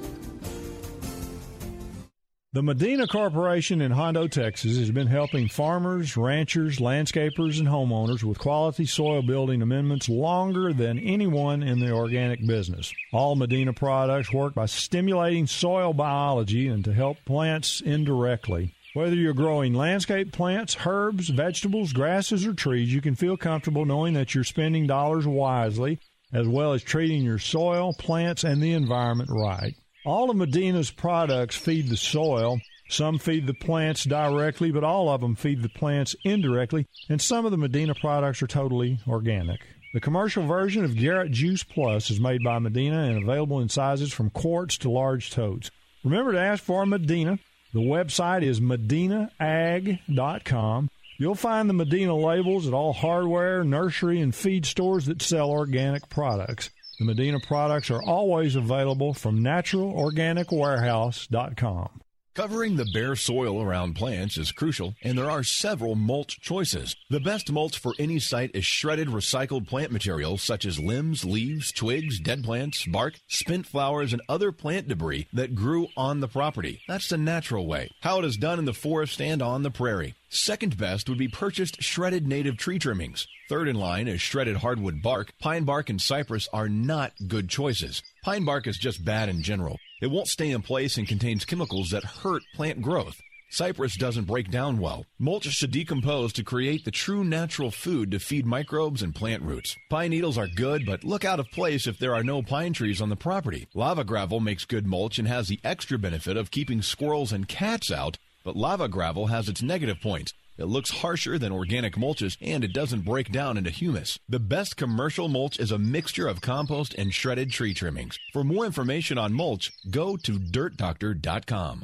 The Medina Corporation in Hondo, Texas has been helping farmers, ranchers, landscapers, and homeowners with quality soil building amendments longer than anyone in the organic business. All Medina products work by stimulating soil biology and to help plants indirectly. Whether you're growing landscape plants, herbs, vegetables, grasses, or trees, you can feel comfortable knowing that you're spending dollars wisely, as well as treating your soil, plants, and the environment right. All of Medina's products feed the soil. Some feed the plants directly, but all of them feed the plants indirectly, and some of the Medina products are totally organic. The commercial version of Garrett Juice Plus is made by Medina and available in sizes from quarts to large totes. Remember to ask for Medina. The website is medina ag dot com. You'll find the Medina labels at all hardware, nursery, and feed stores that sell organic products. The Medina products are always available from natural organic warehouse dot com. Covering the bare soil around plants is crucial, and there are several mulch choices. The best mulch for any site is shredded recycled plant material such as limbs, leaves, twigs, dead plants, bark, spent flowers, and other plant debris that grew on the property. That's the natural way, how it is done in the forest and on the prairie. Second best would be purchased shredded native tree trimmings. Third in line is shredded hardwood bark. Pine bark and cypress are not good choices. Pine bark is just bad in general. It won't stay in place and contains chemicals that hurt plant growth. Cypress doesn't break down well. Mulch should decompose to create the true natural food to feed microbes and plant roots. Pine needles are good, but look out of place if there are no pine trees on the property. Lava gravel makes good mulch and has the extra benefit of keeping squirrels and cats out, but lava gravel has its negative points. It looks harsher than organic mulches, and it doesn't break down into humus. The best commercial mulch is a mixture of compost and shredded tree trimmings. For more information on mulch, go to dirt doctor dot com.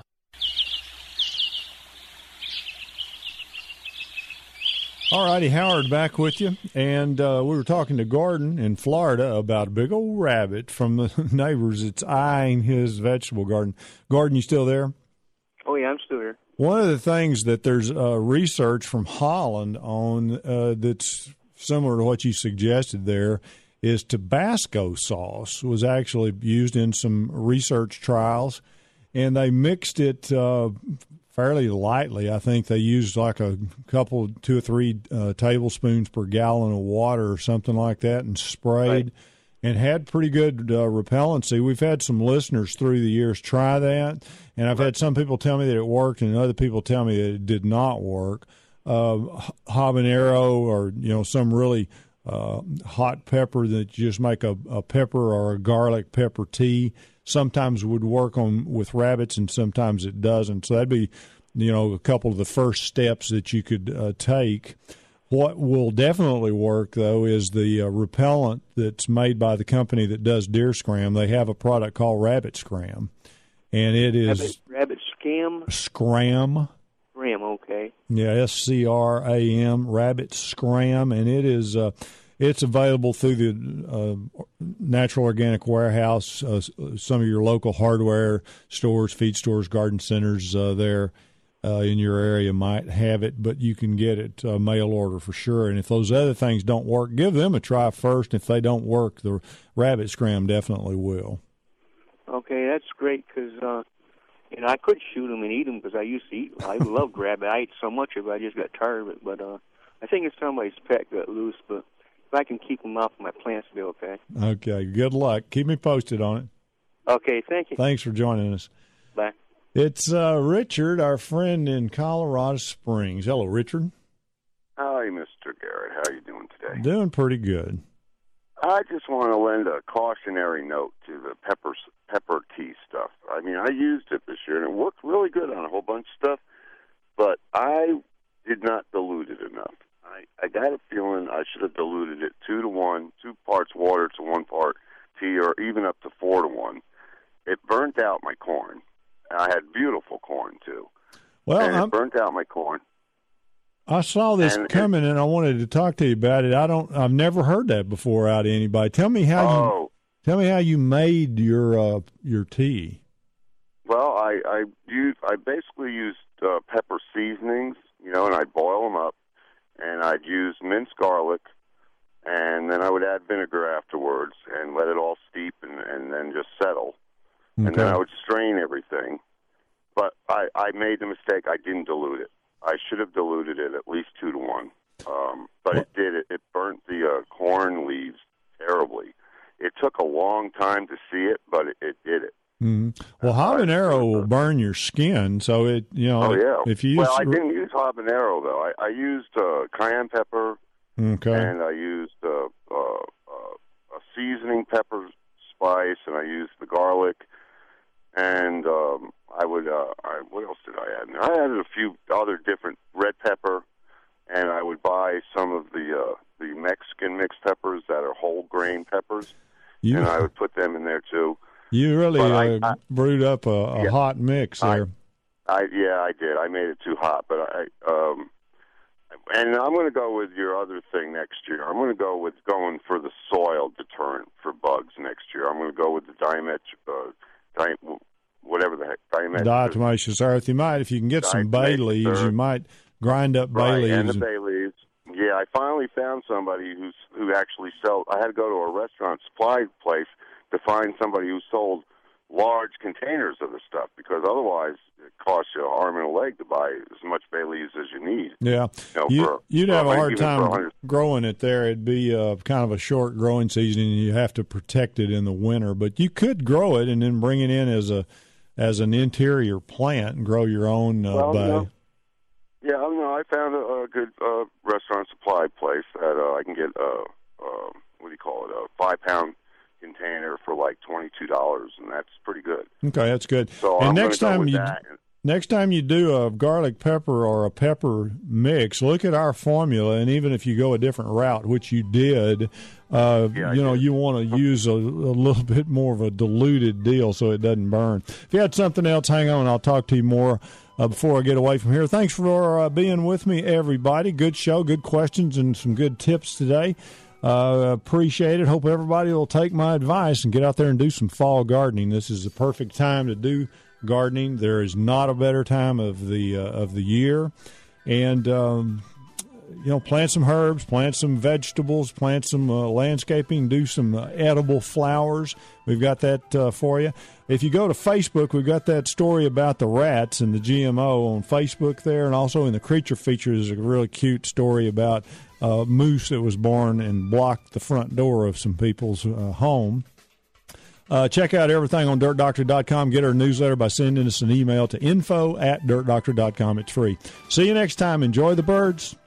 All righty, Howard back with you. And uh, we were talking to Gordon in Florida about a big old rabbit from the neighbors that's eyeing his vegetable garden. Gordon, you still there? Oh, yeah, I'm still here. One of the things that there's uh, research from Holland on uh, that's similar to what you suggested there is Tabasco sauce was actually used in some research trials, and they mixed it uh, fairly lightly. I think they used like a couple, two or three uh, tablespoons per gallon of water or something like that and sprayed. Right. And had pretty good uh, repellency. We've had some listeners through the years try that, and I've had some people tell me that it worked, and other people tell me that it did not work. Uh, habanero, or you know, some really uh, hot pepper that you just make a, a pepper or a garlic pepper tea. Sometimes would work on with rabbits, and sometimes it doesn't. So that'd be, you know, a couple of the first steps that you could uh, take. What will definitely work, though, is the uh, repellent that's made by the company that does deer scram. They have a product called Rabbit Scram, and it is Rabbit, rabbit Scam? Scram. Scram, okay. Yeah, S C R A M, Rabbit Scram, and it is uh, it's available through the uh, Natural Organic Warehouse, uh, some of your local hardware stores, feed stores, garden centers uh, there uh, in your area might have it, but you can get it uh, mail order for sure. And if those other things don't work, give them a try first. If they don't work, the Rabbit Scram definitely will. Okay, that's great because, uh, you know, I could shoot them and eat them because I used to eat. I loved rabbit. I ate so much of it, I just got tired of it. But uh, I think if somebody's pet got loose, but if I can keep them off my plants, they'll be okay. Okay, good luck. Keep me posted on it. Okay, thank you. Thanks for joining us. Bye. It's uh, Richard, our friend in Colorado Springs. Hello, Richard. Hi, Mister Garrett. How are you doing today? Doing pretty good. I just want to lend a cautionary note to the pepper, pepper tea stuff. I mean, I used it this year, and it worked really good on a whole bunch of stuff, but I did not dilute it enough. I, I got a feeling I should have diluted it two to one, two parts water to one part tea, or even up to four to one. It burnt out my corn. I had beautiful corn, too. Well, and it I'm... burnt out my corn. I saw this and coming, it, and I wanted to talk to you about it. I don't. I've never heard that before out of anybody. Tell me how oh, you. Tell me how you made your uh, your tea. Well, I I used I basically used uh, pepper seasonings, you know, and I'd boil them up, and I'd use minced garlic, and then I would add vinegar afterwards, and let it all steep, and, and then just settle, okay. And then I would strain everything. But I I made the mistake. I didn't dilute it. I should have diluted it at least two to one, um, but it did. It, it burnt the uh, corn leaves terribly. It took a long time to see it, but it, it did it. Mm-hmm. Well, habanero will burn your skin, so it you know. Oh yeah. If you use, well, I didn't use habanero though. I, I used uh, cayenne pepper, okay, and I used uh, uh, uh, a seasoning pepper spice, and I used the garlic, and um, I would. Uh, I, what else did I add? I added a few other different red pepper, and I would buy some of the uh, the Mexican mixed peppers that are whole grain peppers, you, and I would put them in there too. You really uh, I, I, brewed up a, a yeah, hot mix there. I, I yeah, I did. I made it too hot, but I um, and I'm going to go with your other thing next year. I'm going to go with going for the soil deterrent for bugs next year. I'm going to go with the dimet, uh, di- whatever the heck, dimet. Diatomaceous earth. You might, if you can get some bay leaves, earth. you might grind up bay right, leaves. and the bay leaves. Yeah, I finally found somebody who's who actually sells. I had to go to a restaurant supply place to find somebody who sold large containers of the stuff, because otherwise it costs you an arm and a leg to buy as much bay leaves as you need. Yeah, you know, you, for, you'd for have a hard time time growing it there. It'd be uh, kind of a short growing season, and you have to protect it in the winter. But you could grow it and then bring it in as a as an interior plant and grow your own uh, well, bay. No. Yeah, I know. I found a, a good uh, restaurant supply place that uh, I can get a uh, what do you call it, a five pound container for like twenty-two dollars, and that's pretty good. Okay, that's good. So and I'm next go time with you that. next time you do a garlic pepper or a pepper mix, look at our formula, and even if you go a different route, which you did, uh, yeah, you know, did. you want to use a, a little bit more of a diluted deal so it doesn't burn. If you had something else, hang on. I'll talk to you more uh, before I get away from here. Thanks for uh, being with me, everybody. Good show, good questions, and some good tips today. Uh, appreciate it. Hope everybody will take my advice and get out there and do some fall gardening. This is the perfect time to do gardening. There is not a better time of the uh, of the year, and um, you know, plant some herbs, plant some vegetables, plant some uh, landscaping, do some uh, edible flowers. We've got that uh, for you. If you go to Facebook, we've got that story about the rats and the G M O on Facebook there, and also in the Creature Features, a really cute story about a moose that was born and blocked the front door of some people's uh, home. Uh, check out everything on dirt doctor dot com. Get our newsletter by sending us an email to info at dirt doctor dot com. It's free. See you next time. Enjoy the birds.